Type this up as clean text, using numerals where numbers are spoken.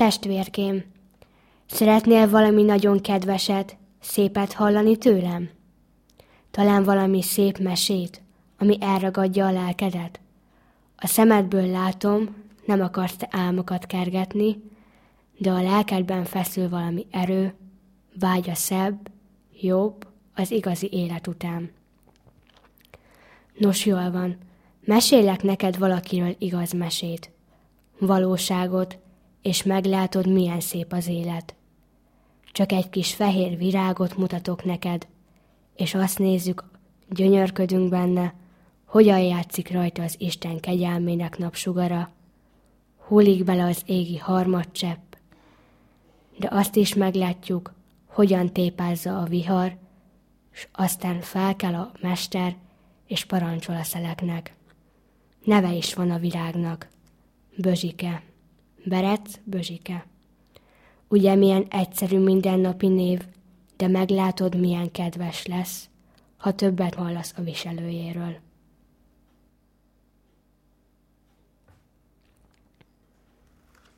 Testvérkém, szeretnél valami nagyon kedveset, szépet hallani tőlem? Talán valami szép mesét, ami elragadja a lelkedet? A szemedből látom, nem akarsz te álmokat kergetni, de a lelkedben feszül valami erő, vágy a szebb, jobb, az igazi élet után. Nos, jól van, mesélek neked valakiről igaz mesét, valóságot, és meglátod, milyen szép az élet. Csak egy kis fehér virágot mutatok neked, és azt nézzük, gyönyörködünk benne, hogyan játszik rajta az Isten kegyelmének napsugara, hullik bele az égi harmadcsepp, de azt is meglátjuk, hogyan tépázza a vihar, s aztán felkel a mester, és parancsol a szeleknek. Neve is van a virágnak, Bözsike, Berec Bözsike. Ugye milyen egyszerű mindennapi név, de meglátod, milyen kedves lesz, ha többet hallasz a viselőjéről.